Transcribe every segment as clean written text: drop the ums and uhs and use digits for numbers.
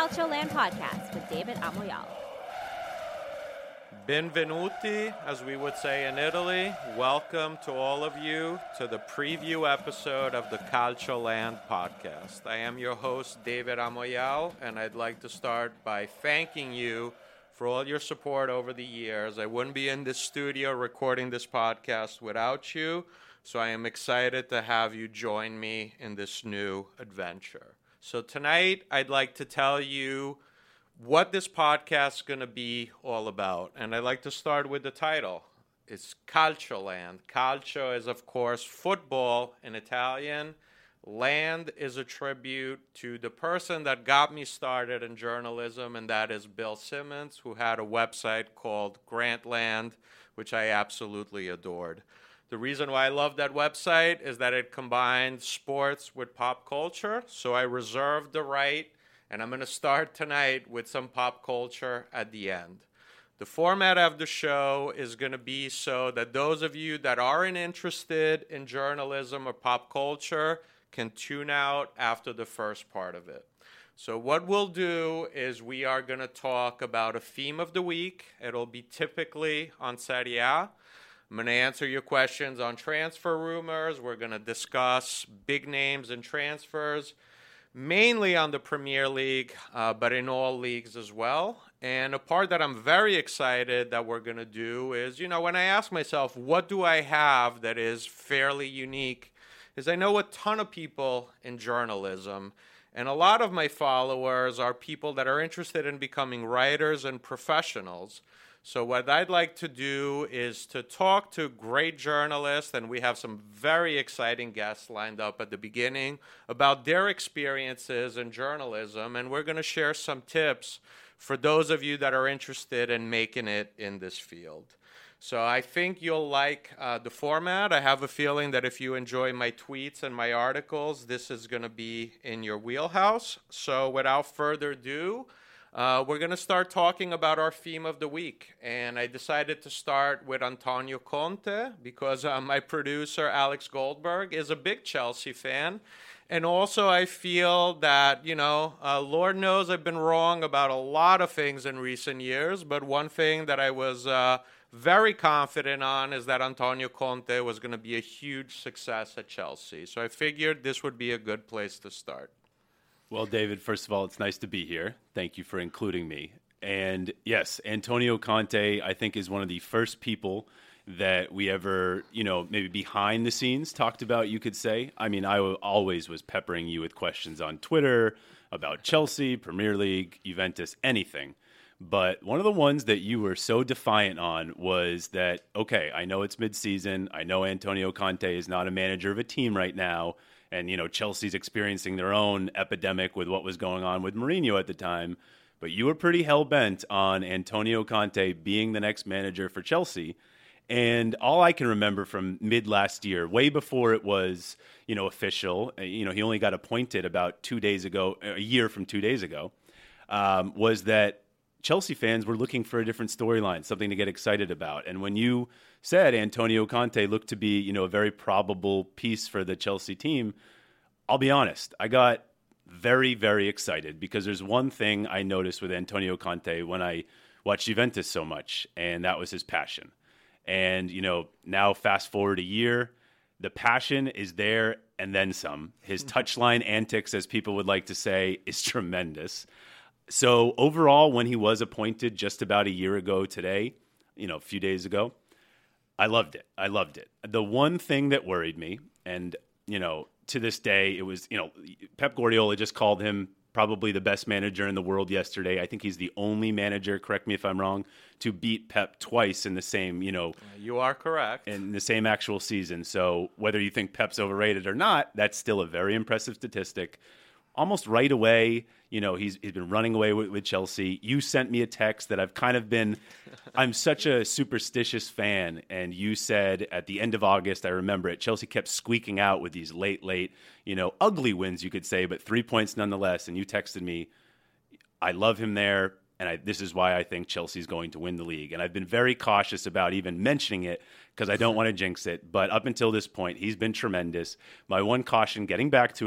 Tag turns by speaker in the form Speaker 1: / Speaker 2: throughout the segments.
Speaker 1: Calcio Land podcast with David Amoyal.
Speaker 2: Benvenuti, as we would say in Italy. Welcome to all of you to the preview episode of the Calcio Land podcast. I am your host, David Amoyal, and I'd like to start by thanking you for all your support over the years. I wouldn't be in this studio recording this podcast without you, so I am excited to have you join me in this new adventure. So tonight, I'd like to tell you what this podcast is going to be all about. And I'd like to start with the title. It's Calcio Land. Calcio is, of course, football in Italian. Land is a tribute to the person that got me started in journalism, and that is Bill Simmons, who had a website called Grantland, which I absolutely adored. The reason why I love that website is that it combined sports with pop culture, so I reserved the right, and I'm going to start tonight with some pop culture at the end. The format of the show is going to be so that those of you that aren't interested in journalism or pop culture can tune out after the first part of it. So what we'll do is we are going to talk about a theme of the week. It'll be typically on Serie A. I'm going to answer your questions on transfer rumors. We're going to discuss big names and transfers, mainly on the Premier League, but in all leagues as well. And a part that I'm very excited that we're going to do is, when I ask myself, what do I have that is fairly unique, is I know a ton of people in journalism, and a lot of my followers are people that are interested in becoming writers and professionals. So what I'd like to do is to talk to great journalists, and we have some very exciting guests lined up at the beginning, about their experiences in journalism, and we're going to share some tips for those of you that are interested in making it in this field. So I think you'll like the format. I have a feeling that if you enjoy my tweets and my articles, this is going to be in your wheelhouse. So without further ado, we're going to start talking about our theme of the week. And I decided to start with Antonio Conte because my producer, Alex Goldberg, is a big Chelsea fan. And also I feel that, Lord knows I've been wrong about a lot of things in recent years. But one thing that I was very confident on is that Antonio Conte was going to be a huge success at Chelsea. So I figured this would be a good place to start.
Speaker 3: Well, David, first of all, it's nice to be here. Thank you for including me. And yes, Antonio Conte, I think, is one of the first people that we ever, maybe behind the scenes talked about, you could say. I mean, I always was peppering you with questions on Twitter about Chelsea, Premier League, Juventus, anything. But one of the ones that you were so defiant on was that, okay, I know it's midseason. I know Antonio Conte is not a manager of a team right now. And, Chelsea's experiencing their own epidemic with what was going on with Mourinho at the time. But you were pretty hell-bent on Antonio Conte being the next manager for Chelsea. And all I can remember from mid-last year, way before it was, official, he only got appointed about 2 days ago, a year from 2 days ago, was that Chelsea fans were looking for a different storyline, something to get excited about. And when you said Antonio Conte looked to be, a very probable piece for the Chelsea team, I'll be honest, I got very, very excited because there's one thing I noticed with Antonio Conte when I watched Juventus so much, and that was his passion. And, now fast forward a year, the passion is there and then some. His touchline antics, as people would like to say, is tremendous. So overall, when he was appointed just about a year ago today, a few days ago, I loved it. I loved it. The one thing that worried me, and, to this day, it was, Pep Guardiola just called him probably the best manager in the world yesterday. I think he's the only manager, correct me if I'm wrong, to beat Pep twice in the same,
Speaker 2: You are correct.
Speaker 3: In the same actual season. So whether you think Pep's overrated or not, that's still a very impressive statistic. Almost right away, he's been running away with Chelsea. You sent me a text that I've kind of been, I'm such a superstitious fan. And you said at the end of August, I remember it, Chelsea kept squeaking out with these late, ugly wins, you could say, but 3 points nonetheless. And you texted me, I love him there. And this is why I think Chelsea's going to win the league. And I've been very cautious about even mentioning it because I don't want to jinx it. But up until this point, he's been tremendous. My one caution, getting back to it,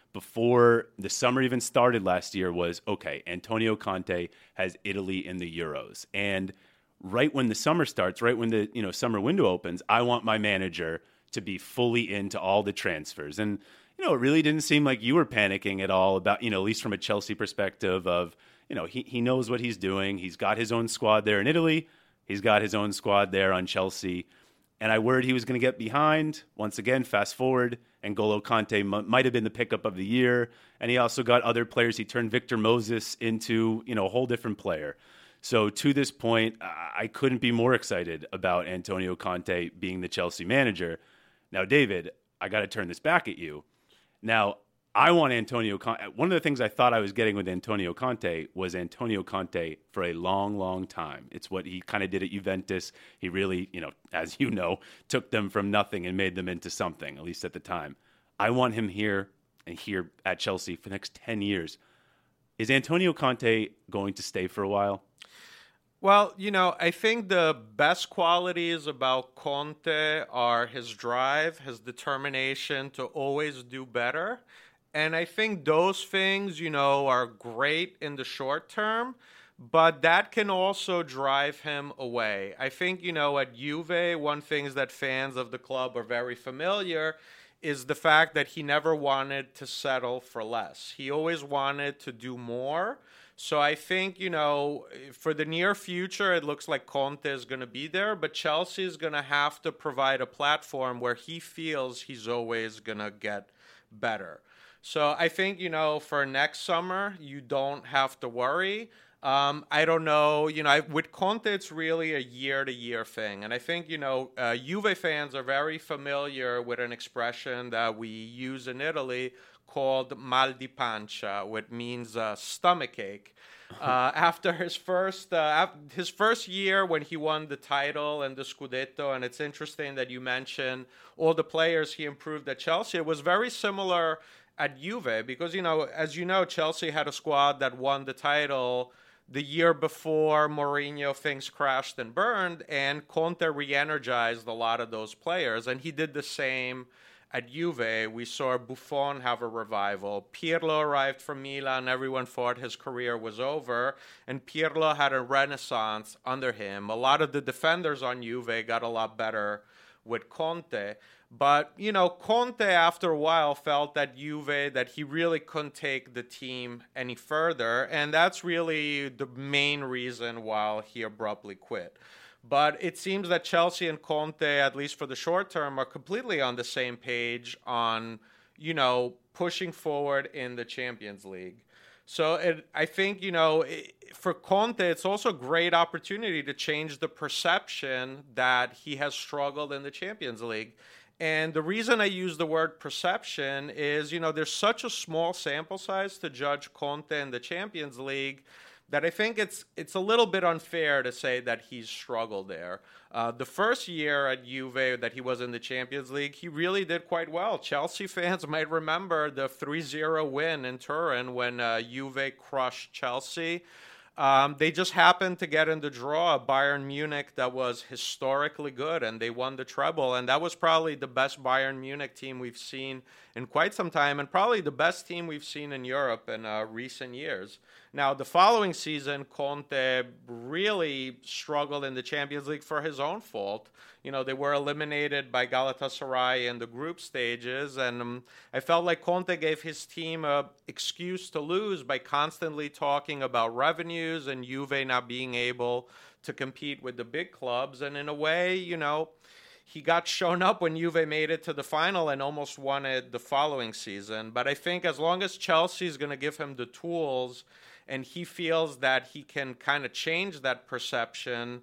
Speaker 3: before the summer even started last year was, okay, Antonio Conte has Italy in the Euros. And right when the summer starts, right when the summer window opens, I want my manager to be fully into all the transfers. And, it really didn't seem like you were panicking at all about, at least from a Chelsea perspective of, he knows what he's doing. He's got his own squad there in Italy. He's got his own squad there on Chelsea. And I worried he was going to get behind. Once again, fast forward, N'Golo Kante might have been the pickup of the year. And he also got other players. He turned Victor Moses into, a whole different player. So to this point, I couldn't be more excited about Antonio Conte being the Chelsea manager. Now, David, I got to turn this back at you. Now, I want Antonio Conte. One of the things I thought I was getting with Antonio Conte was Antonio Conte for a long, long time. It's what he kind of did at Juventus. He really, as you know, took them from nothing and made them into something, at least at the time. I want him here and here at Chelsea for the next 10 years. Is Antonio Conte going to stay for a while?
Speaker 2: Well, I think the best qualities about Conte are his drive, his determination to always do better. And I think those things, are great in the short term, but that can also drive him away. I think, at Juve, one thing is that fans of the club are very familiar is the fact that he never wanted to settle for less. He always wanted to do more. So I think, for the near future, it looks like Conte is going to be there, but Chelsea is going to have to provide a platform where he feels he's always going to get better. So I think, for next summer, you don't have to worry. I don't know, with Conte, it's really a year-to-year thing. And I think, Juve fans are very familiar with an expression that we use in Italy called mal di pancia, which means stomach ache. After his first year when he won the title and the Scudetto, and it's interesting that you mentioned all the players he improved at Chelsea, it was very similar at Juve because, as you know, Chelsea had a squad that won the title the year before Mourinho, things crashed and burned, and Conte re-energized a lot of those players, and he did the same at Juve. We saw Buffon have a revival. Pirlo arrived from Milan. Everyone thought his career was over. And Pirlo had a renaissance under him. A lot of the defenders on Juve got a lot better with Conte. But, Conte after a while felt at Juve that he really couldn't take the team any further. And that's really the main reason why he abruptly quit. But it seems that Chelsea and Conte, at least for the short term, are completely on the same page on, pushing forward in the Champions League. So I think, for Conte, it's also a great opportunity to change the perception that he has struggled in the Champions League. And the reason I use the word perception is, there's such a small sample size to judge Conte in the Champions League that I think it's a little bit unfair to say that he's struggled there. The first year at Juve that he was in the Champions League, he really did quite well. Chelsea fans might remember the 3-0 win in Turin when Juve crushed Chelsea. They just happened to get in the draw of Bayern Munich that was historically good, and they won the treble. And that was probably the best Bayern Munich team we've seen in quite some time, and probably the best team we've seen in Europe in recent years. Now, the following season, Conte really struggled in the Champions League for his own fault. They were eliminated by Galatasaray in the group stages, and I felt like Conte gave his team an excuse to lose by constantly talking about revenues and Juve not being able to compete with the big clubs. And in a way, he got shown up when Juve made it to the final and almost won it the following season. But I think as long as Chelsea is going to give him the tools and he feels that he can kind of change that perception,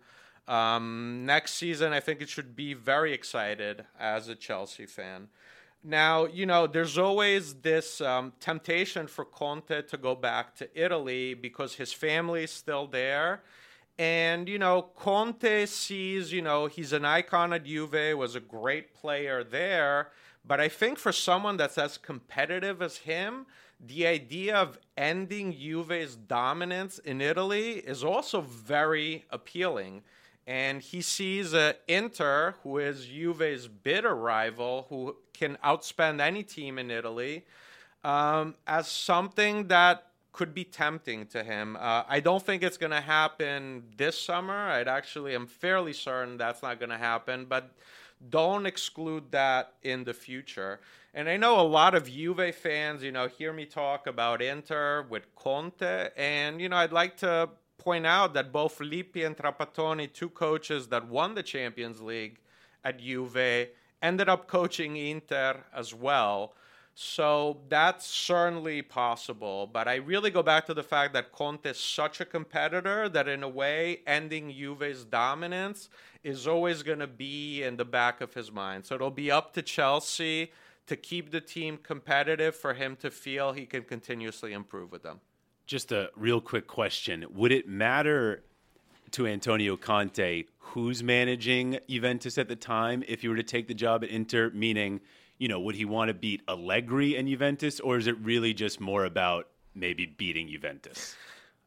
Speaker 2: next season, I think it should be very excited as a Chelsea fan. Now, there's always this temptation for Conte to go back to Italy because his family is still there. And, Conte sees, he's an icon at Juve, was a great player there. But I think for someone that's as competitive as him, the idea of ending Juve's dominance in Italy is also very appealing. And he sees Inter, who is Juve's bitter rival, who can outspend any team in Italy. As something that could be tempting to him. I don't think it's going to happen this summer. I'm fairly certain that's not going to happen, but don't exclude that in the future. And I know a lot of Juve fans, hear me talk about Inter with Conte, and, I'd like to point out that both Lippi and Trapattoni, two coaches that won the Champions League at Juve, ended up coaching Inter as well. So that's certainly possible. But I really go back to the fact that Conte is such a competitor that in a way, ending Juve's dominance is always going to be in the back of his mind. So it'll be up to Chelsea to keep the team competitive for him to feel he can continuously improve with them.
Speaker 3: Just a real quick question. Would it matter to Antonio Conte who's managing Juventus at the time if he were to take the job at Inter, meaning, would he want to beat Allegri and Juventus, or is it really just more about maybe beating Juventus?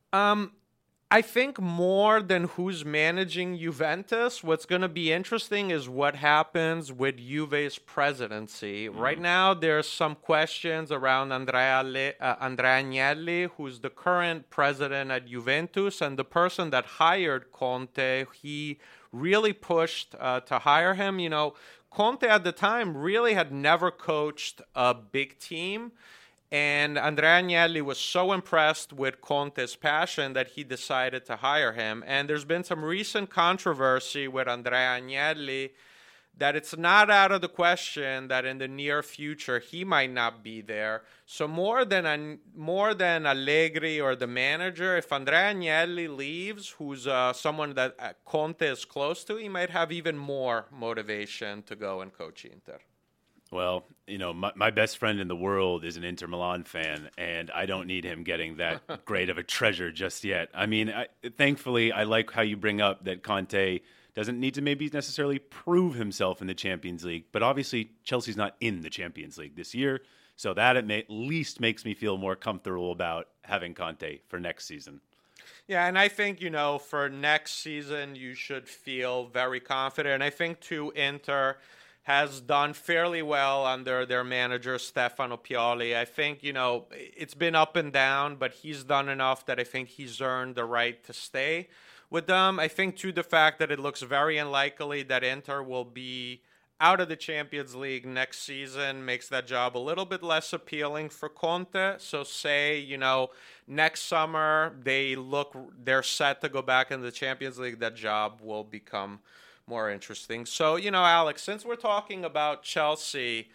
Speaker 2: I think more than who's managing Juventus, what's going to be interesting is what happens with Juve's presidency. Right now, there's some questions around Andrea Agnelli, who's the current president at Juventus, and the person that hired Conte, he really pushed to hire him. Conte at the time really had never coached a big team. And Andrea Agnelli was so impressed with Conte's passion that he decided to hire him. And there's been some recent controversy with Andrea Agnelli that it's not out of the question that in the near future he might not be there. So more than Allegri or the manager, if Andrea Agnelli leaves, who's someone that Conte is close to, he might have even more motivation to go and coach Inter.
Speaker 3: Well, my best friend in the world is an Inter Milan fan, and I don't need him getting that great of a treasure just yet. I mean, thankfully, I like how you bring up that Conte doesn't need to maybe necessarily prove himself in the Champions League, but obviously Chelsea's not in the Champions League this year, so that at least makes me feel more comfortable about having Conte for next season.
Speaker 2: Yeah, and I think, for next season, you should feel very confident. I think, too, Inter has done fairly well under their manager, Stefano Pioli. I think, it's been up and down, but he's done enough that I think he's earned the right to stay with them. I think, too, the fact that it looks very unlikely that Inter will be out of the Champions League next season makes that job a little bit less appealing for Conte. So say, next summer they're set to go back in the Champions League, that job will become more interesting. So, Alex, since we're talking about Chelsea,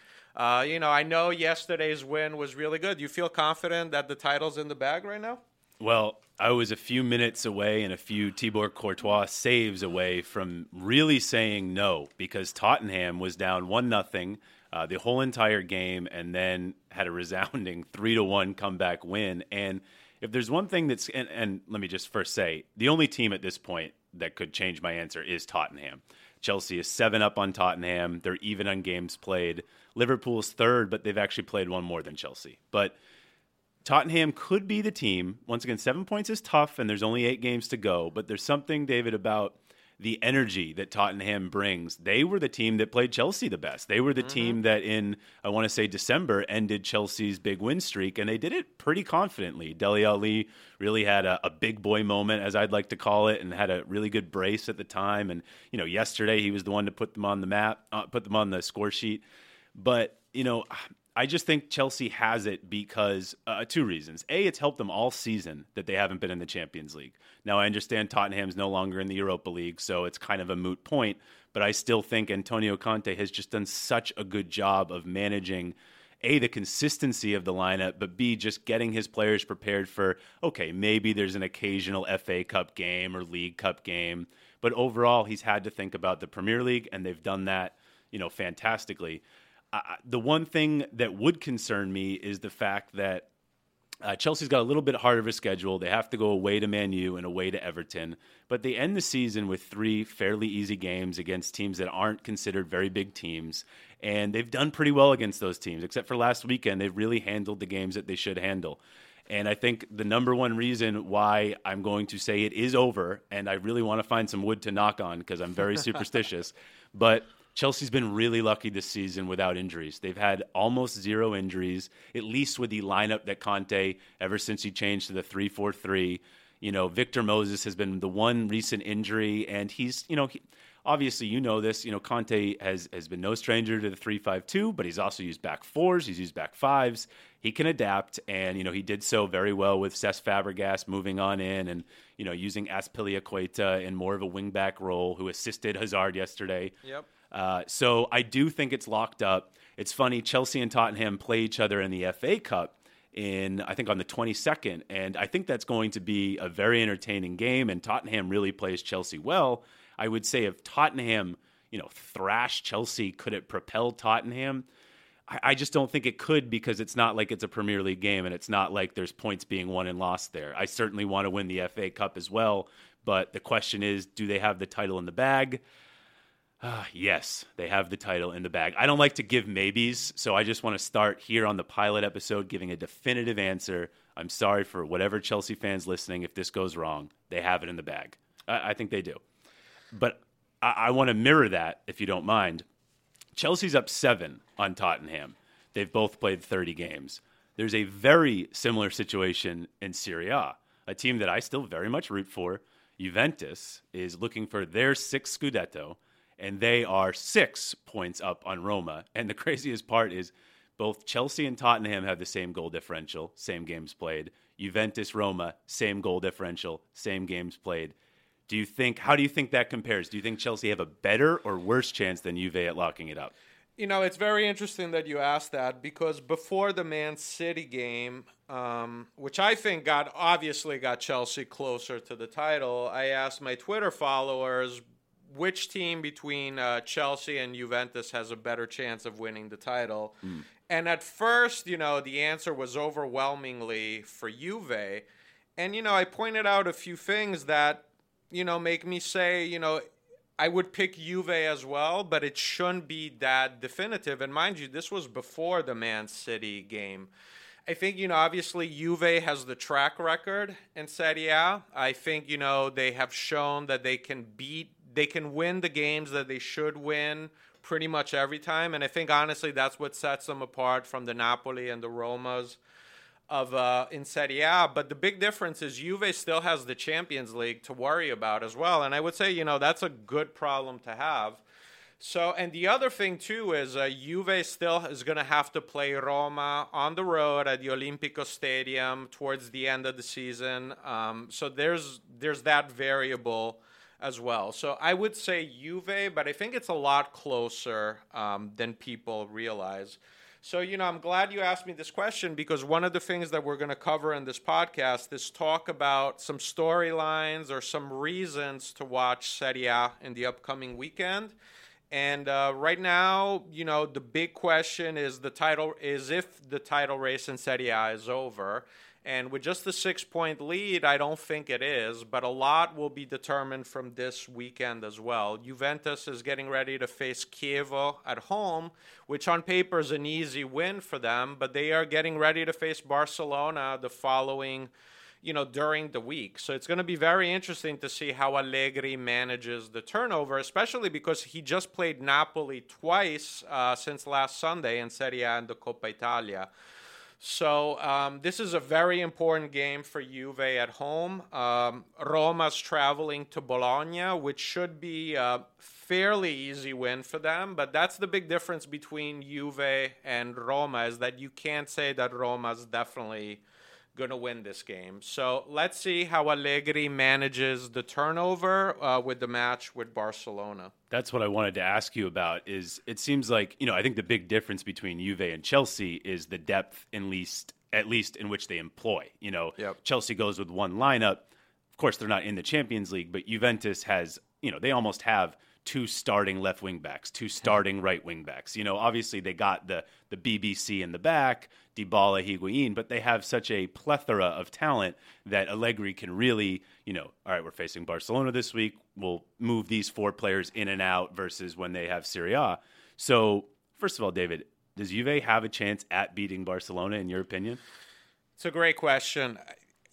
Speaker 2: I know yesterday's win was really good. You feel confident that the title's in the bag right now?
Speaker 3: Well, I was a few minutes away and a few Thibaut Courtois saves away from really saying no, because Tottenham was down 1-0 the whole entire game and then had a resounding 3-1 comeback win. And if there's one thing that's, and let me just first say, the only team at this point that could change my answer is Tottenham. Chelsea is 7 up on Tottenham. They're even on games played. Liverpool's third, but they've actually played one more than Chelsea. But Tottenham could be the team. Once again, 7 points is tough, and there's only 8 games to go. But there's something, David, about the energy that Tottenham brings. They were the team that played Chelsea the best. They were the team that in, I want to say, December ended Chelsea's big win streak, and they did it pretty confidently. Dele Alli really had a big boy moment, as I'd like to call it, and had a really good brace at the time. And, yesterday he was the one to put them on the map, put them on the score sheet. But, I just think Chelsea has it because 2 reasons. A, it's helped them all season that they haven't been in the Champions League. Now, I understand Tottenham's no longer in the Europa League, so it's kind of a moot point, but I still think Antonio Conte has just done such a good job of managing, A, the consistency of the lineup, but B, just getting his players prepared for, okay, maybe there's an occasional FA Cup game or League Cup game, but overall he's had to think about the Premier League, and they've done that, fantastically. The one thing that would concern me is the fact that Chelsea's got a little bit harder of a schedule. They have to go away to Man U and away to Everton. But they end the season with 3 fairly easy games against teams that aren't considered very big teams. And they've done pretty well against those teams. Except for last weekend, they've really handled the games that they should handle. And I think the number one reason why I'm going to say it is over, and I really want to find some wood to knock on because I'm very superstitious, but Chelsea's been really lucky this season without injuries. They've had almost zero injuries, at least with the lineup that Conte, ever since he changed to the 3-4-3. Victor Moses has been the one recent injury, and he's, obviously, this. Conte has been no stranger to the 3-5-2, but he's also used back fours. He's used back fives. He can adapt, and, he did so very well with Cesc Fabregas moving on in and, using Azpilicueta in more of a wing-back role, who assisted Hazard yesterday.
Speaker 2: Yep.
Speaker 3: So I do think it's locked up. It's funny, Chelsea and Tottenham play each other in the FA Cup I think on the 22nd, and I think that's going to be a very entertaining game, and Tottenham really plays Chelsea well. I would say if Tottenham, thrashed Chelsea, could it propel Tottenham? I just don't think it could, because it's not like it's a Premier League game, and it's not like there's points being won and lost there. I certainly want to win the FA Cup as well, but the question is, do they have the title in the bag? Yes, they have the title in the bag. I don't like to give maybes, so I just want to start here on the pilot episode giving a definitive answer. I'm sorry for whatever Chelsea fans listening if this goes wrong. They have it in the bag. I think they do. But I want to mirror that, if you don't mind. Chelsea's up 7 on Tottenham. They've both played 30 games. There's a very similar situation in Serie A, a team that I still very much root for. Juventus is looking for their 6th Scudetto, and they are 6 points up on Roma. And the craziest part is both Chelsea and Tottenham have the same goal differential, same games played. Juventus, Roma, same goal differential, same games played. How do you think that compares? Do you think Chelsea have a better or worse chance than Juve at locking it up?
Speaker 2: It's very interesting that you asked that, because before the Man City game, which I think obviously got Chelsea closer to the title, I asked my Twitter followers which team between Chelsea and Juventus has a better chance of winning the title. And at first, the answer was overwhelmingly for Juve. And, I pointed out a few things that, make me say, I would pick Juve as well, but it shouldn't be that definitive. And mind you, this was before the Man City game. I think, obviously Juve has the track record in Serie A. I think, they have shown that they can win the games that they should win pretty much every time. And I think, honestly, that's what sets them apart from the Napoli and the Romas in Serie A. But the big difference is Juve still has the Champions League to worry about as well. And I would say, that's a good problem to have. So, and the other thing, too, is Juve still is going to have to play Roma on the road at the Olimpico Stadium towards the end of the season. So there's that variable as well. So I would say Juve, but I think it's a lot closer than people realize. So, I'm glad you asked me this question, because one of the things that we're going to cover in this podcast is talk about some storylines or some reasons to watch Serie A in the upcoming weekend. And right now, the big question is if the title race in Serie A is over. And with just the 6-point lead, I don't think it is, but a lot will be determined from this weekend as well. Juventus is getting ready to face Chievo at home, which on paper is an easy win for them, but they are getting ready to face Barcelona the following, during the week. So it's going to be very interesting to see how Allegri manages the turnover, especially because he just played Napoli twice since last Sunday in Serie A and the Coppa Italia. So this is a very important game for Juve at home. Roma's traveling to Bologna, which should be a fairly easy win for them. But that's the big difference between Juve and Roma, is that you can't say that Roma's definitely going to win this game. So let's see how Allegri manages the turnover with the match with Barcelona.
Speaker 3: That's what I wanted to ask you about. Is it seems like, I think the big difference between Juve and Chelsea is the depth, at least in which they employ.
Speaker 2: Yep.
Speaker 3: Chelsea goes with one lineup. Of course, they're not in the Champions League, but Juventus has, they almost have 2 starting left wing backs, 2 starting right wing backs. Obviously they got the BBC in the back, Dybala, Higuain, but they have such a plethora of talent that Allegri can really, all right, we're facing Barcelona this week. We'll move these 4 players in and out versus when they have Serie A. So, first of all, David, does Juve have a chance at beating Barcelona, in your opinion?
Speaker 2: It's a great question.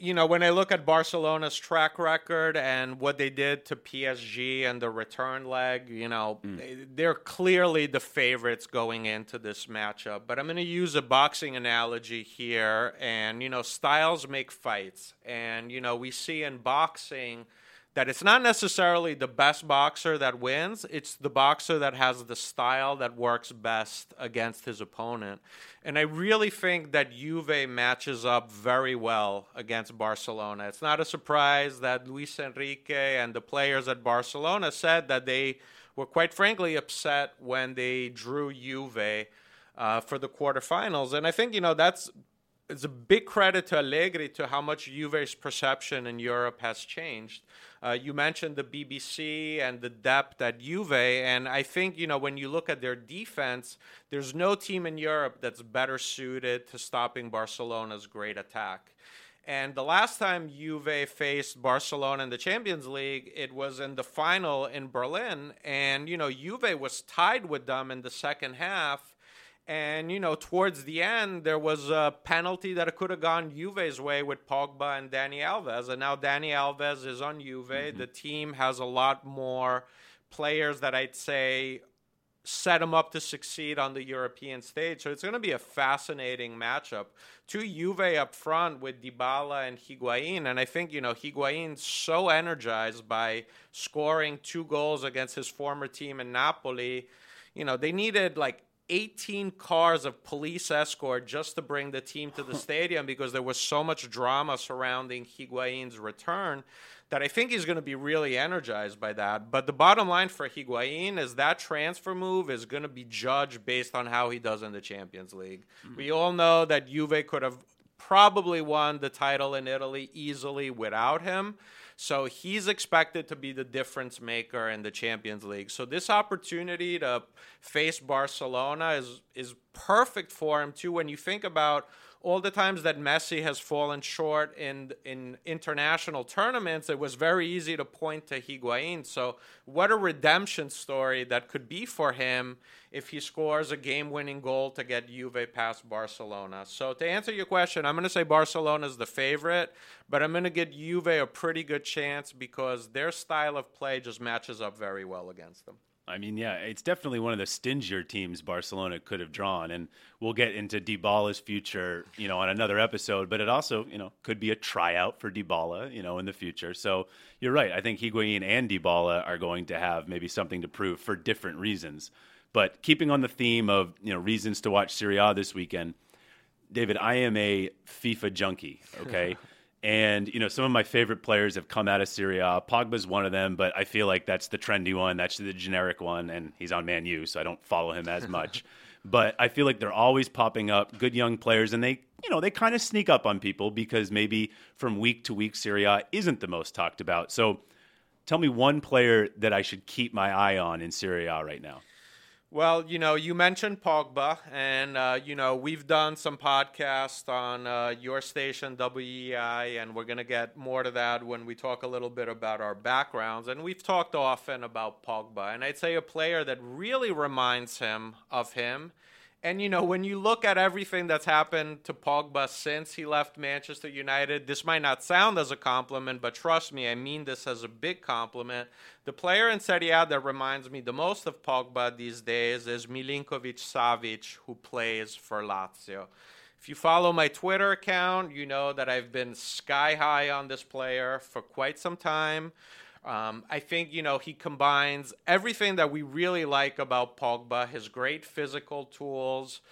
Speaker 2: when I look at Barcelona's track record and what they did to PSG and the return leg, they're clearly the favorites going into this matchup. But I'm going to use a boxing analogy here. And, styles make fights. And, we see in boxing that it's not necessarily the best boxer that wins. It's the boxer that has the style that works best against his opponent. And I really think that Juve matches up very well against Barcelona. It's not a surprise that Luis Enrique and the players at Barcelona said that they were quite frankly upset when they drew Juve for the quarterfinals. And I think, it's a big credit to Allegri to how much Juve's perception in Europe has changed. You mentioned the BBC and the depth at Juve, and I think, when you look at their defense, there's no team in Europe that's better suited to stopping Barcelona's great attack. And the last time Juve faced Barcelona in the Champions League, it was in the final in Berlin, and, Juve was tied with them in the second half. And, towards the end, there was a penalty that could have gone Juve's way with Pogba and Dani Alves. And now Dani Alves is on Juve. Mm-hmm. The team has a lot more players that I'd say set them up to succeed on the European stage. So it's going to be a fascinating matchup. Two Juve up front with Dybala and Higuain. And I think, Higuain's so energized by scoring 2 goals against his former team in Napoli. They needed 18 cars of police escort just to bring the team to the stadium because there was so much drama surrounding Higuain's return that I think he's going to be really energized by that. But the bottom line for Higuain is that transfer move is going to be judged based on how he does in the Champions League. Mm-hmm. We all know that Juve could have probably won the title in Italy easily without him. So he's expected to be the difference maker in the Champions League. So this opportunity to face Barcelona is perfect for him, too, when you think about all the times that Messi has fallen short in international tournaments. It was very easy to point to Higuain. So what a redemption story that could be for him if he scores a game-winning goal to get Juve past Barcelona. So to answer your question, I'm going to say Barcelona is the favorite, but I'm going to give Juve a pretty good chance because their style of play just matches up very well against them.
Speaker 3: I mean, yeah, it's definitely one of the stingier teams Barcelona could have drawn, and we'll get into Dybala's future, on another episode, but it also, could be a tryout for Dybala, in the future. So you're right. I think Higuain and Dybala are going to have maybe something to prove for different reasons. But keeping on the theme of, reasons to watch Serie A this weekend, David, I am a FIFA junkie, okay? And, some of my favorite players have come out of Serie A. Pogba's one of them, but I feel like that's the trendy one. That's the generic one, and he's on Man U, so I don't follow him as much. But I feel like they're always popping up, good young players, and they kind of sneak up on people because maybe from week to week Serie A isn't the most talked about. So tell me one player that I should keep my eye on in Serie A right now.
Speaker 2: Well, you mentioned Pogba, and, we've done some podcasts on your station, WEI, and we're going to get more to that when we talk a little bit about our backgrounds. And we've talked often about Pogba, and I'd say a player that really reminds him of him. And, when you look at everything that's happened to Pogba since he left Manchester United, this might not sound as a compliment, but trust me, I mean this as a big compliment. The player in Serie A that reminds me the most of Pogba these days is Milinkovic-Savic, who plays for Lazio. If you follow my Twitter account, you know that I've been sky high on this player for quite some time. I think, he combines everything that we really like about Pogba, his great physical tools.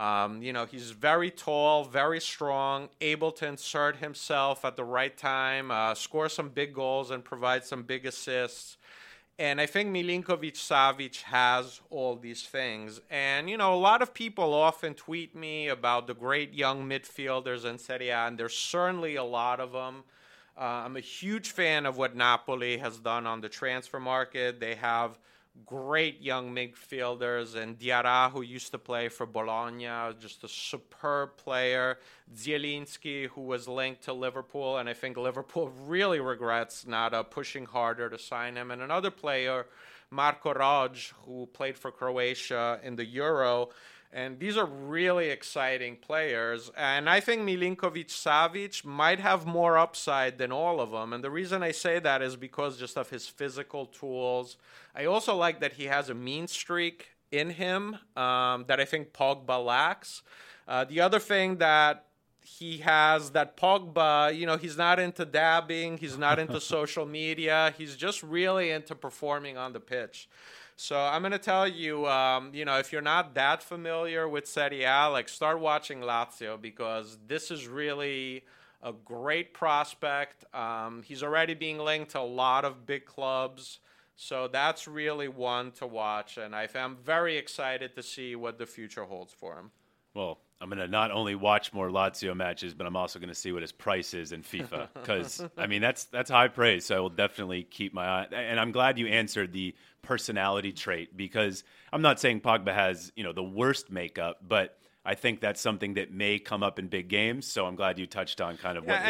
Speaker 2: He's very tall, very strong, able to insert himself at the right time, score some big goals and provide some big assists. And I think Milinkovic-Savic has all these things. And, a lot of people often tweet me about the great young midfielders in Serie A, and there's certainly a lot of them. I'm a huge fan of what Napoli has done on the transfer market. They have great young midfielders, and Diarra, who used to play for Bologna, just a superb player. Zielinski, who was linked to Liverpool, and I think Liverpool really regrets not pushing harder to sign him. And another player, Marko Roj, who played for Croatia in the Euro. And these are really exciting players. And I think Milinkovic-Savic might have more upside than all of them. And the reason I say that is because just of his physical tools. I also like that he has a mean streak in him that I think Pogba lacks. The other thing that he has that Pogba, he's not into dabbing. He's not into social media. He's just really into performing on the pitch. So I'm going to tell you, if you're not that familiar with Serie A, start watching Lazio because this is really a great prospect. He's already being linked to a lot of big clubs. So that's really one to watch. And I'm very excited to see what the future holds for him.
Speaker 3: Well, I'm going to not only watch more Lazio matches, but I'm also going to see what his price is in FIFA because, that's high praise. So I will definitely keep my eye. And I'm glad you answered the personality trait because I'm not saying Pogba has, the worst makeup, but I think that's something that may come up in big games. So I'm glad you touched on kind of what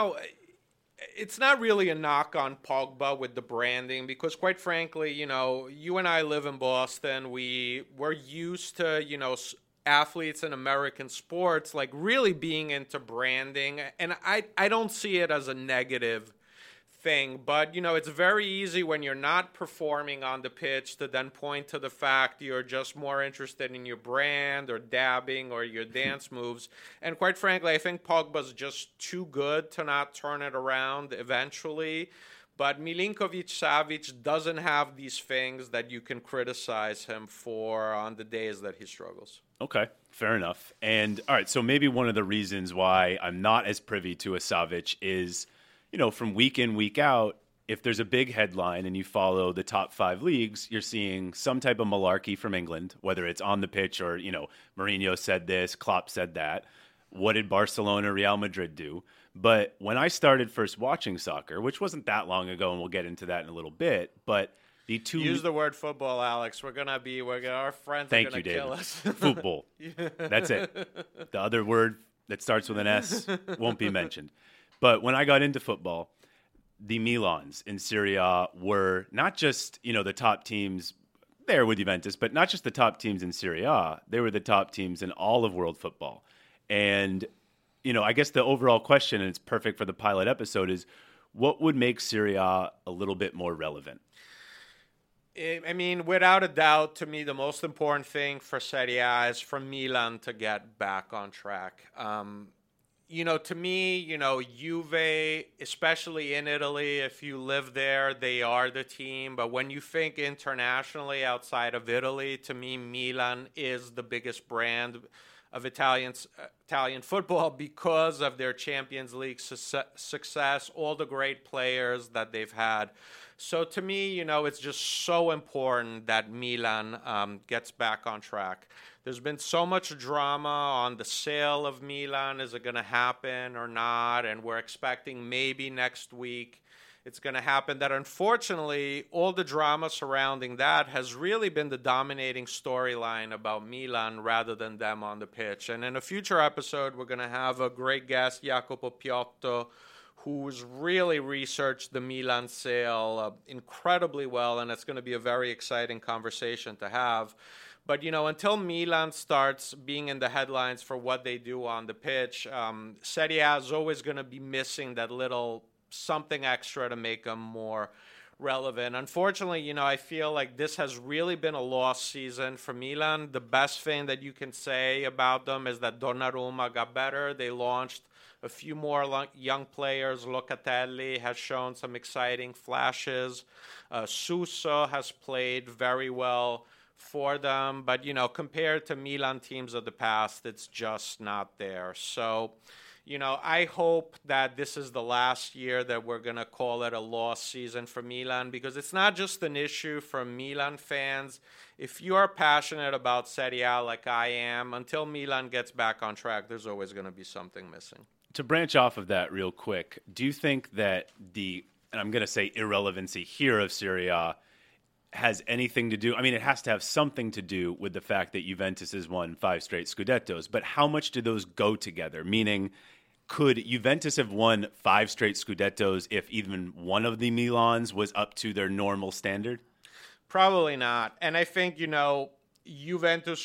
Speaker 2: it's not really a knock on Pogba with the branding because, quite frankly, you and I live in Boston. We're used to, athletes in American sports really being into branding, and I don't see it as a negative thing, but it's very easy when you're not performing on the pitch to then point to the fact you're just more interested in your brand or dabbing or your dance moves. And quite frankly, I think Pogba's just too good to not turn it around eventually. But Milinkovic-Savic doesn't have these things that you can criticize him for on the days that he struggles.
Speaker 3: Okay, fair enough. And all right, so maybe one of the reasons why I'm not as privy to a Savic is, from week in, week out, if there's a big headline and you follow the top 5 leagues, you're seeing some type of malarkey from England, whether it's on the pitch or, Mourinho said this, Klopp said that. What did Barcelona, Real Madrid do? But when I started first watching soccer, which wasn't that long ago, and we'll get into that in a little bit, but the two...
Speaker 2: Use the word football, Alex. Our friends are going to kill us.
Speaker 3: Football. That's it. The other word that starts with an S won't be mentioned. But when I got into football, the Milans in Serie A were not just, the top teams there with Juventus, but not just the top teams in Serie A. They were the top teams in all of world football. And I guess the overall question, and it's perfect for the pilot episode, is what would make Serie A a little bit more relevant?
Speaker 2: Without a doubt, to me, the most important thing for Serie A is for Milan to get back on track. To me, Juve, especially in Italy, if you live there, they are the team. But when you think internationally outside of Italy, to me, Milan is the biggest brand of Italian football because of their Champions League success, all the great players that they've had. So to me, it's just so important that Milan gets back on track. There's been so much drama on the sale of Milan. Is it going to happen or not? And we're expecting maybe next week it's going to happen. That unfortunately, all the drama surrounding that has really been the dominating storyline about Milan rather than them on the pitch. And in a future episode, we're going to have a great guest, Jacopo Piotto, who's really researched the Milan sale incredibly well, and it's going to be a very exciting conversation to have. But, until Milan starts being in the headlines for what they do on the pitch, Serie A is always going to be missing that little something extra to make them more relevant. Unfortunately, I feel like this has really been a lost season for Milan. The best thing that you can say about them is that Donnarumma got better. They launched a few more young players. Locatelli has shown some exciting flashes. Suso has played very well for them. But, compared to Milan teams of the past, it's just not there. So, I hope that this is the last year that we're going to call it a lost season for Milan, because it's not just an issue for Milan fans. If you are passionate about Serie A like I am, until Milan gets back on track, there's always going to be something missing.
Speaker 3: To branch off of that real quick, do you think that and I'm going to say irrelevancy here of Serie A has anything to do, it has to have something to do with the fact that Juventus has won 5 straight Scudettos, but how much do those go together? Meaning, could Juventus have won 5 straight Scudettos if even one of the Milans was up to their normal standard?
Speaker 2: Probably not. And I think, Juventus,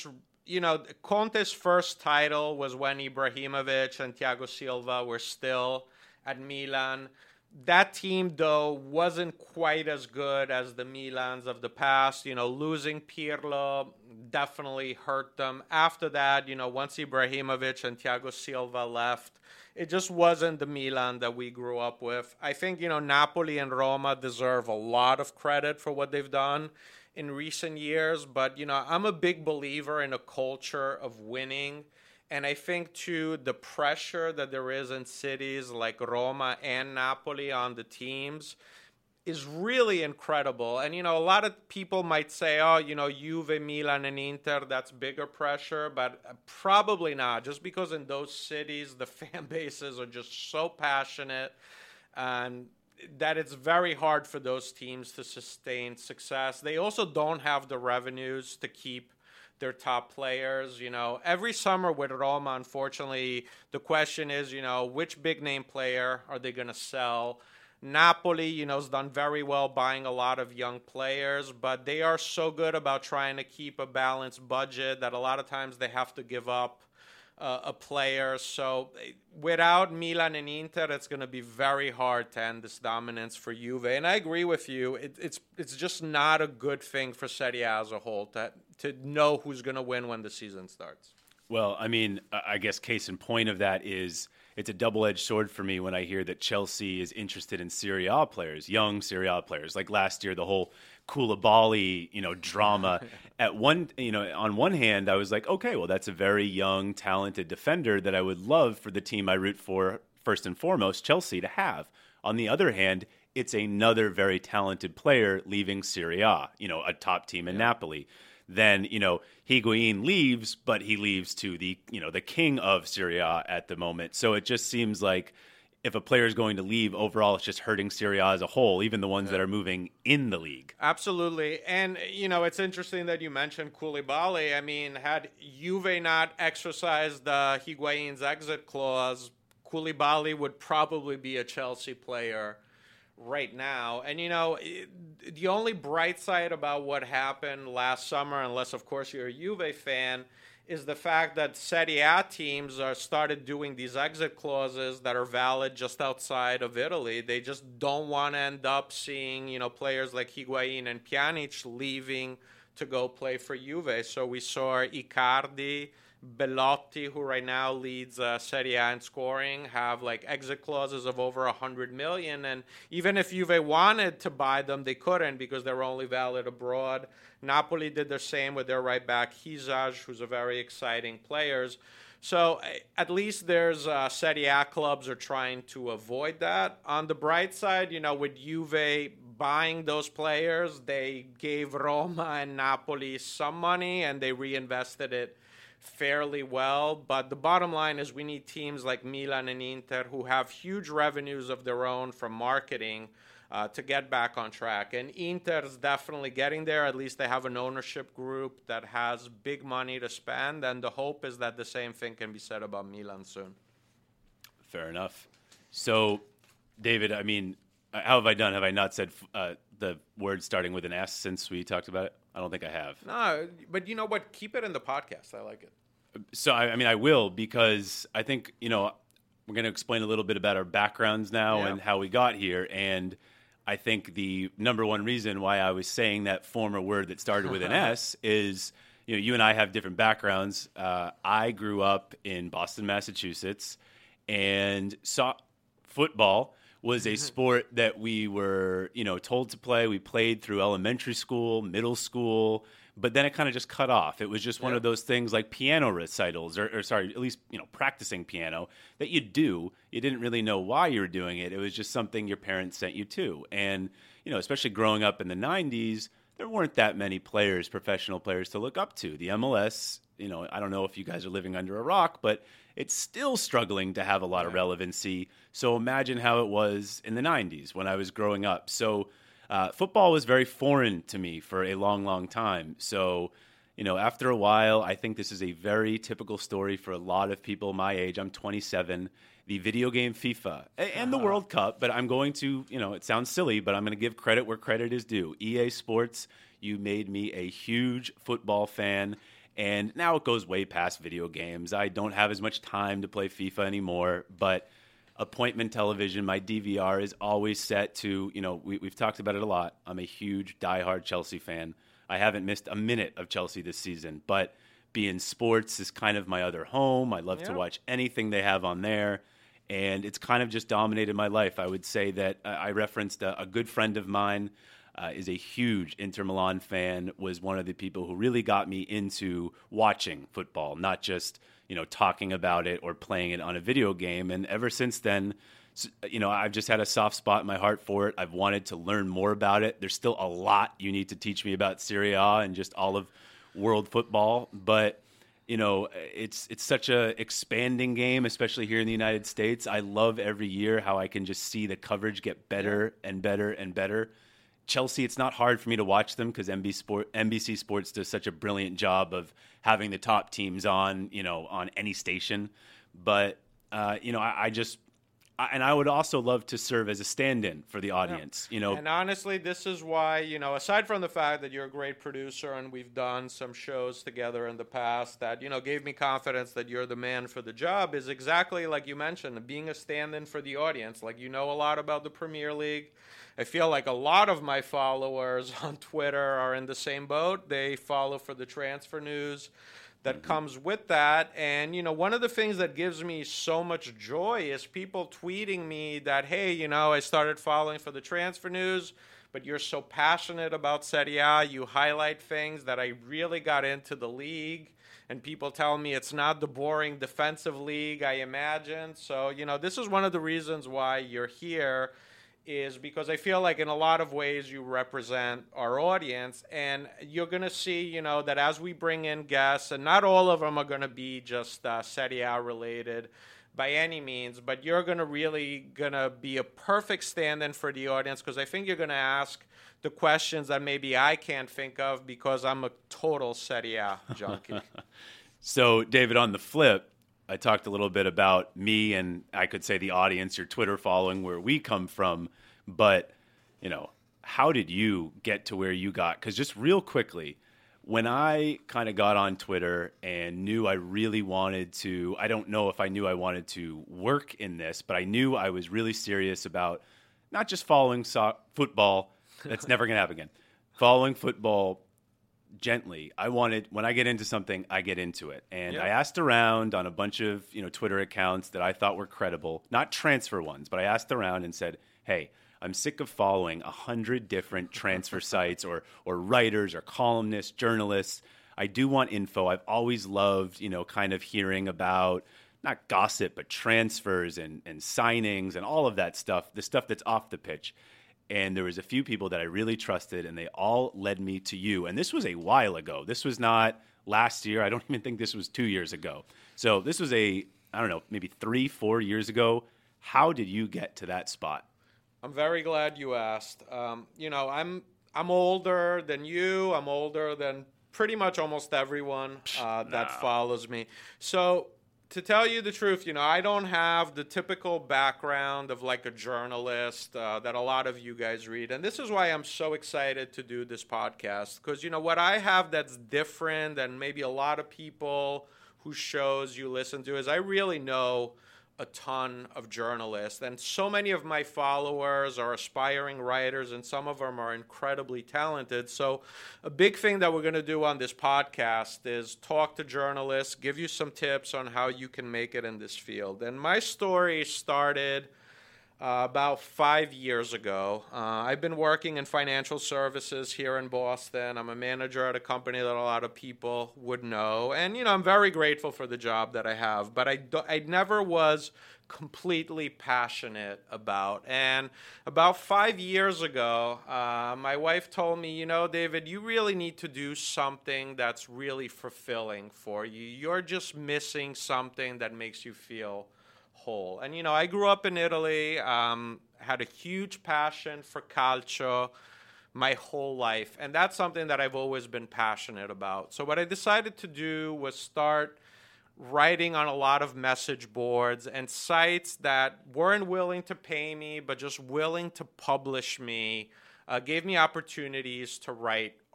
Speaker 2: Conte's first title was when Ibrahimovic and Thiago Silva were still at Milan. That team, though, wasn't quite as good as the Milans of the past. Losing Pirlo definitely hurt them. After that, once Ibrahimovic and Thiago Silva left, it just wasn't the Milan that we grew up with. I think, Napoli and Roma deserve a lot of credit for what they've done in recent years. But, I'm a big believer in a culture of winning. And I think, too, the pressure that there is in cities like Roma and Napoli on the teams is really incredible. And, a lot of people might say, Juve, Milan, and Inter, that's bigger pressure. But probably not, just because in those cities, the fan bases are just so passionate and that it's very hard for those teams to sustain success. They also don't have the revenues to keep their top players. Every summer with Roma, unfortunately, the question is, which big name player are they going to sell? Napoli, has done very well buying a lot of young players, but they are so good about trying to keep a balanced budget that a lot of times they have to give up a player. So without Milan and Inter, it's going to be very hard to end this dominance for Juve. And I agree with you. It's just not a good thing for Serie A as a whole to know who's going to win when the season starts.
Speaker 3: Well, I mean, I guess case in point of that is it's a double-edged sword for me when I hear that Chelsea is interested in Serie A players, young Serie A players. Like last year, the whole Koulibaly, drama. On one hand, I was like, okay, well, that's a very young, talented defender that I would love for the team I root for, first and foremost, Chelsea, to have. On the other hand, it's another very talented player leaving Serie A, a top team in Napoli. Then, Higuain leaves, but he leaves to the king of Serie A at the moment. So it just seems like if a player is going to leave, overall, it's just hurting Serie A as a whole, even the ones that are moving in the league.
Speaker 2: Absolutely. And, it's interesting that you mentioned Koulibaly. I mean, had Juve not exercised Higuain's exit clause, Koulibaly would probably be a Chelsea player right now. And, the only bright side about what happened last summer, unless, of course, you're a Juve fan, is the fact that Serie A teams are started doing these exit clauses that are valid just outside of Italy. They just don't want to end up seeing, players like Higuain and Pjanic leaving to go play for Juve. So we saw Icardi, Belotti, who right now leads Serie A in scoring, have exit clauses of over 100 million. And even if Juve wanted to buy them, they couldn't because they're only valid abroad. Napoli did the same with their right back, Hizaj, who's a very exciting player. So at least there's Serie A clubs are trying to avoid that. On the bright side, with Juve buying those players, they gave Roma and Napoli some money and they reinvested it fairly well. But the bottom line is we need teams like Milan and Inter who have huge revenues of their own from marketing to get back on track. And Inter is definitely getting there. At least they have an ownership group that has big money to spend. And the hope is that the same thing can be said about Milan soon.
Speaker 3: Fair enough. So, David, I mean, how have I done? Have I not said the word starting with an S since we talked about it? I don't think I have.
Speaker 2: No, but you know what? Keep it in the podcast. I like it.
Speaker 3: So, I mean, I will, because I think, we're going to explain a little bit about our backgrounds now and how we got here. And I think the number one reason why I was saying that former word that started with an S is, you and I have different backgrounds. I grew up in Boston, Massachusetts, and football was a sport that we were, told to play. We played through elementary school, middle school, but then it kind of just cut off. It was just one of those things like piano recitals, or at least, practicing piano that you do. You didn't really know why you were doing it. It was just something your parents sent you to. And, especially growing up in the 90s, there weren't that many players, professional players to look up to. The MLS, I don't know if you guys are living under a rock, but it's still struggling to have a lot of relevancy. So imagine how it was in the 90s when I was growing up. So football was very foreign to me for a long, long time. So, after a while, I think this is a very typical story for a lot of people my age. I'm 27. The video game FIFA and the World Cup, but I'm going to, it sounds silly, but I'm going to give credit where credit is due. EA Sports, you made me a huge football fan. And now it goes way past video games. I don't have as much time to play FIFA anymore, but appointment television, my DVR is always set to, we've talked about it a lot. I'm a huge diehard Chelsea fan. I haven't missed a minute of Chelsea this season, but beIN Sports is kind of my other home. I love to watch anything they have on there, and it's kind of just dominated my life. I would say that I referenced a good friend of mine is a huge Inter Milan fan, was one of the people who really got me into watching football, not just, talking about it or playing it on a video game. And ever since then, I've just had a soft spot in my heart for it. I've wanted to learn more about it. There's still a lot you need to teach me about Serie A and just all of world football. But, it's such a expanding game, especially here in the United States. I love every year how I can just see the coverage get better and better and better. Chelsea, it's not hard for me to watch them because NBC Sports does such a brilliant job of having the top teams on, on any station. But, I would also love to serve as a stand-in for the audience,
Speaker 2: And honestly, this is why, aside from the fact that you're a great producer and we've done some shows together in the past that, gave me confidence that you're the man for the job, is exactly like you mentioned, being a stand-in for the audience. Like, a lot about the Premier League. I feel like a lot of my followers on Twitter are in the same boat. They follow for the transfer news that comes with that. And, one of the things that gives me so much joy is people tweeting me that, hey, I started following for the transfer news, but you're so passionate about Serie A. You highlight things that I really got into the league. And people tell me it's not the boring defensive league I imagined. So, this is one of the reasons why you're here, is because I feel like in a lot of ways you represent our audience, and you're going to see, that as we bring in guests, and not all of them are going to be just Serie A related by any means, but you're going to be a perfect stand-in for the audience, because I think you're going to ask the questions that maybe I can't think of because I'm a total Serie A junkie.
Speaker 3: So, David, on the flip, I talked a little bit about me and I could say the audience, your Twitter following, where we come from. But, how did you get to where you got? Because just real quickly, when I kind of got on Twitter and knew I really wanted to, I don't know if I knew I wanted to work in this, but I knew I was really serious about not just following football. That's never going to happen again. Following football gently. I wanted, when I get into something, I get into it. And I asked around on a bunch of, Twitter accounts that I thought were credible, not transfer ones, but I asked around and said, hey, I'm sick of following 100 different transfer sites or writers or columnists, journalists. I do want info. I've always loved, kind of hearing about not gossip, but transfers and signings and all of that stuff, the stuff that's off the pitch. And there was a few people that I really trusted, and they all led me to you. And this was a while ago. This was not last year. I don't even think this was 2 years ago. So this was maybe 3-4 years ago. How did you get to that spot?
Speaker 2: I'm very glad you asked. I'm older than you. I'm older than pretty much almost everyone that follows me. So to tell you the truth, I don't have the typical background of like a journalist that a lot of you guys read. And this is why I'm so excited to do this podcast. Because, what I have that's different than maybe a lot of people whose shows you listen to is I really know a ton of journalists. And so many of my followers are aspiring writers, and some of them are incredibly talented. So a big thing that we're going to do on this podcast is talk to journalists, give you some tips on how you can make it in this field. And my story started about 5 years ago. I've been working in financial services here in Boston. I'm a manager at a company that a lot of people would know. And, I'm very grateful for the job that I have. But I never was completely passionate about. And about 5 years ago, my wife told me, David, you really need to do something that's really fulfilling for you. You're just missing something that makes you feel whole. And, I grew up in Italy, had a huge passion for calcio my whole life. And that's something that I've always been passionate about. So what I decided to do was start writing on a lot of message boards and sites that weren't willing to pay me, but just willing to publish me, gave me opportunities to write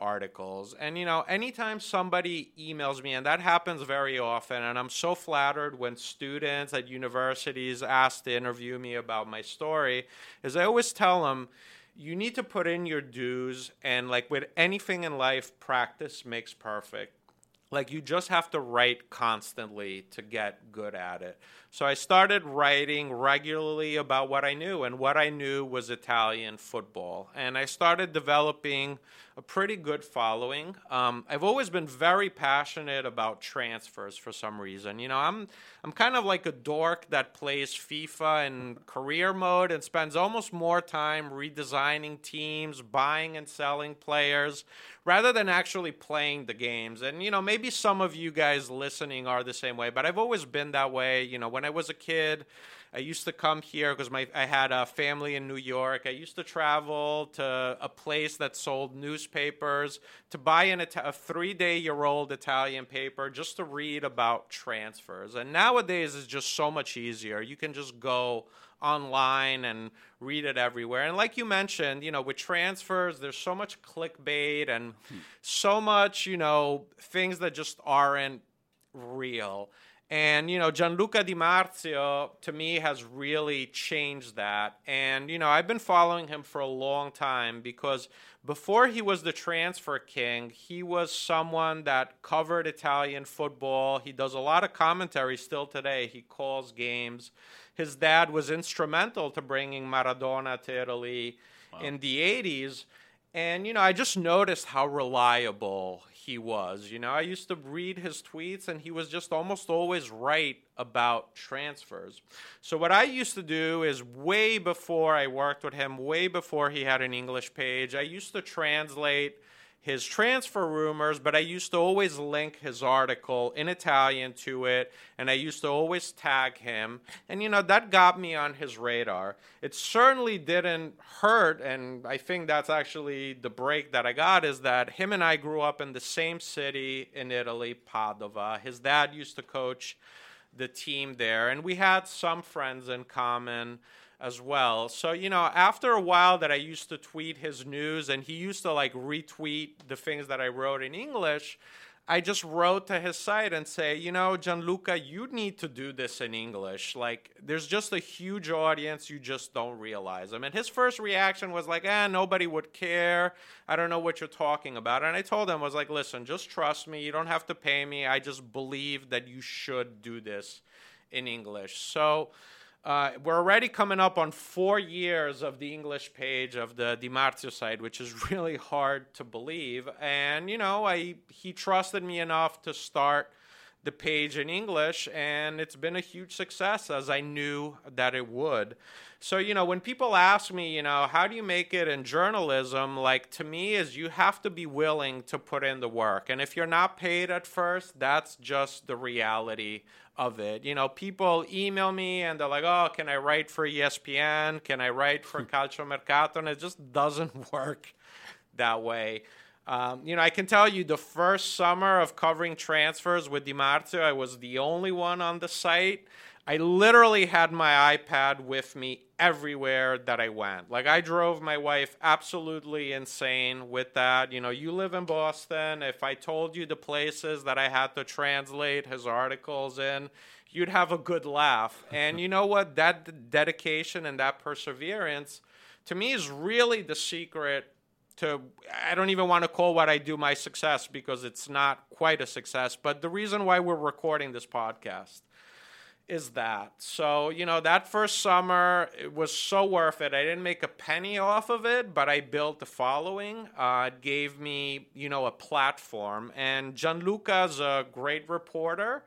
Speaker 2: articles. And, anytime somebody emails me, and that happens very often, and I'm so flattered when students at universities ask to interview me about my story, is I always tell them, you need to put in your dues, and like with anything in life, practice makes perfect. Like, you just have to write constantly to get good at it. So I started writing regularly about what I knew, and what I knew was Italian football. And I started developing a pretty good following. I've always been very passionate about transfers for some reason. I'm kind of like a dork that plays FIFA in career mode and spends almost more time redesigning teams, buying and selling players, rather than actually playing the games. And, maybe some of you guys listening are the same way, but I've always been that way. When I was a kid, I used to come here because I had a family in New York. I used to travel to a place that sold newspapers to buy a 3-day-year-old Italian paper just to read about transfers. And nowadays, it's just so much easier. You can just go online and read it everywhere. And like you mentioned, with transfers, there's so much clickbait and so much, things that just aren't real. And, Gianluca Di Marzio, to me, has really changed that. And, I've been following him for a long time because before he was the transfer king, he was someone that covered Italian football. He does a lot of commentary still today. He calls games. His dad was instrumental to bringing Maradona to Italy in the 80s. And, I just noticed how reliable he was. I used to read his tweets, and he was just almost always right about transfers. So what I used to do is, way before I worked with him, way before he had an English page, I used to translate his transfer rumors, but I used to always link his article in Italian to it, and I used to always tag him. And, that got me on his radar. It certainly didn't hurt, and I think that's actually the break that I got, is that him and I grew up in the same city in Italy, Padova. His dad used to coach the team there, and we had some friends in common as well. So, after a while that I used to tweet his news and he used to retweet the things that I wrote in English, I just wrote to his site and say, Gianluca, you need to do this in English. There's just a huge audience, you just don't realize them. And his first reaction was nobody would care. I don't know what you're talking about. And I told him, I was like, listen, just trust me. You don't have to pay me. I just believe that you should do this in English. So, we're already coming up on 4 years of the English page of the Di Marzio site, which is really hard to believe. And, he trusted me enough to start the page in English, and it's been a huge success, as I knew that it would. So, when people ask me, how do you make it in journalism, to me is you have to be willing to put in the work. And if you're not paid at first, that's just the reality of it. People email me and they're like, oh, can I write for ESPN? Can I write for Calciomercato? And it just doesn't work that way. I can tell you the first summer of covering transfers with Di Marzio, I was the only one on the site. I literally had my iPad with me everywhere that I went. I drove my wife absolutely insane with that. You live in Boston. If I told you the places that I had to translate his articles in, you'd have a good laugh. And you know what? That dedication and that perseverance, to me, is really the secret to, I don't even want to call what I do my success because it's not quite a success, but the reason why we're recording this podcast is that. So, that first summer, it was so worth it. I didn't make a penny off of it, but I built a following. It gave me, a platform. And Gianluca's a great reporter.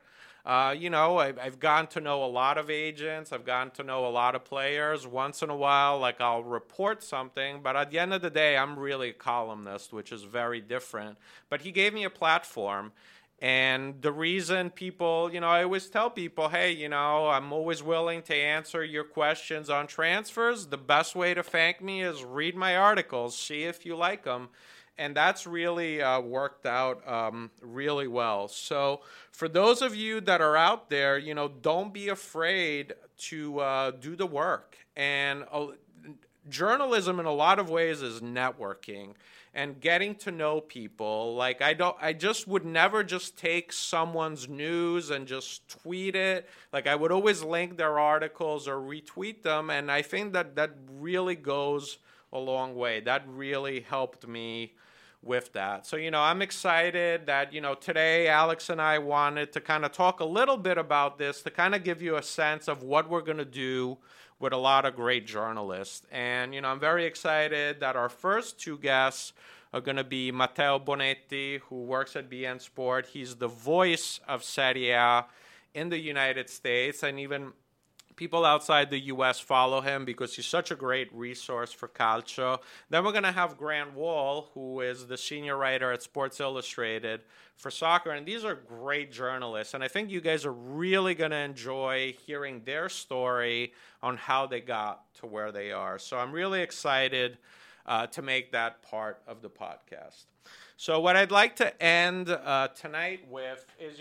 Speaker 2: I've gotten to know a lot of agents. I've gotten to know a lot of players. Once in a while, I'll report something. But at the end of the day, I'm really a columnist, which is very different. But he gave me a platform. And the reason people, I always tell people, hey, I'm always willing to answer your questions on transfers. The best way to thank me is read my articles, see if you like them. And that's really worked out really well. So for those of you that are out there, don't be afraid to do the work. And journalism in a lot of ways is networking and getting to know people. Like I just would never just take someone's news and just tweet it. Like I would always link their articles or retweet them, and I think that really goes a long way. That really helped me with that. So, I'm excited that, today Alex and I wanted to kind of talk a little bit about this to kind of give you a sense of what we're going to do with a lot of great journalists. And, I'm very excited that our first two guests are going to be Matteo Bonetti, who works at BN Sport. He's the voice of Serie A in the United States, and even people outside the U.S. follow him because he's such a great resource for Calcio. Then we're going to have Grant Wahl, who is the senior writer at Sports Illustrated for soccer. And these are great journalists. And I think you guys are really going to enjoy hearing their story on how they got to where they are. So I'm really excited to make that part of the podcast. So what I'd like to end tonight with is,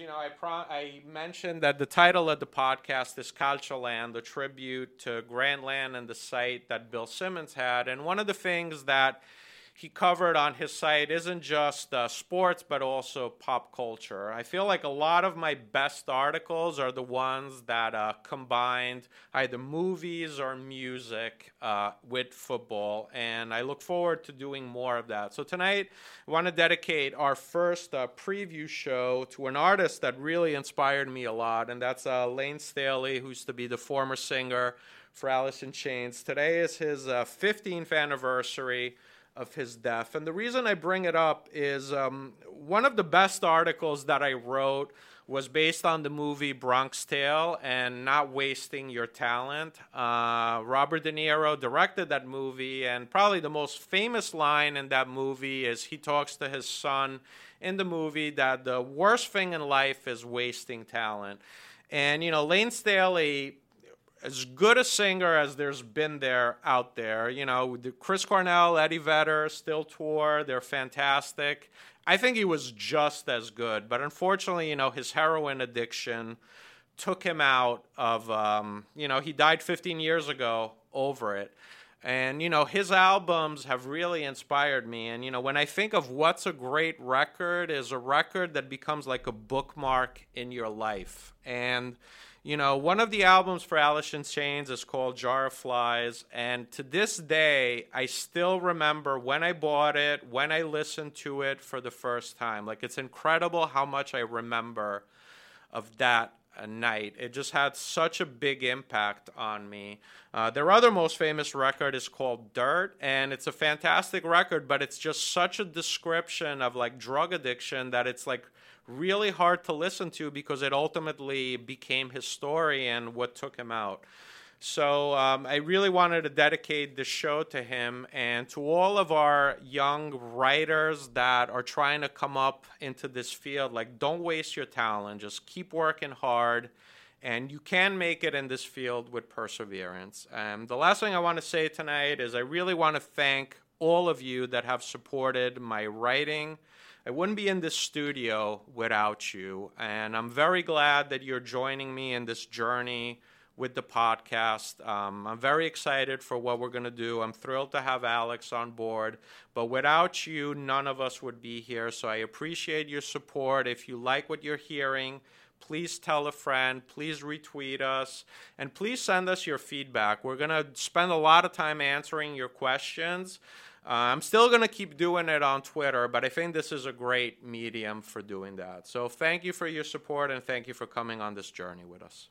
Speaker 2: I mentioned that the title of the podcast is Calcio Land, the tribute to Grant Land and the site that Bill Simmons had. And one of the things that he covered on his site isn't just sports, but also pop culture. I feel like a lot of my best articles are the ones that combined either movies or music with football, and I look forward to doing more of that. So tonight, I want to dedicate our first preview show to an artist that really inspired me a lot, and that's Layne Staley, who used to be the former singer for Alice in Chains. Today is his 15th anniversary of his death. And the reason I bring it up is one of the best articles that I wrote was based on the movie Bronx Tale and not wasting your talent. Robert De Niro directed that movie, and probably the most famous line in that movie is he talks to his son in the movie that the worst thing in life is wasting talent. And, Layne Staley, as good a singer as there's been out there. Chris Cornell, Eddie Vedder still tour. They're fantastic. I think he was just as good. But unfortunately, his heroin addiction took him out of, he died 15 years ago over it. And, his albums have really inspired me. And, when I think of what's a great record, is a record that becomes like a bookmark in your life. And one of the albums for Alice in Chains is called Jar of Flies, and to this day, I still remember when I bought it, when I listened to it for the first time. Like, it's incredible how much I remember of that night. It just had such a big impact on me. Their other most famous record is called Dirt, and it's a fantastic record, but it's just such a description of, like, drug addiction that it's, like, really hard to listen to because it ultimately became his story and what took him out. So I really wanted to dedicate this show to him and to all of our young writers that are trying to come up into this field. Like, don't waste your talent. Just keep working hard, and you can make it in this field with perseverance. The last thing I want to say tonight is I really want to thank all of you that have supported my writing. I wouldn't be in this studio without you, and I'm very glad that you're joining me in this journey with the podcast. I'm very excited for what we're going to do. I'm thrilled to have Alex on board, but without you, none of us would be here, so I appreciate your support. If you like what you're hearing, please tell a friend, please retweet us, and please send us your feedback. We're going to spend a lot of time answering your questions. I'm still going to keep doing it on Twitter, but I think this is a great medium for doing that. So thank you for your support, and thank you for coming on this journey with us.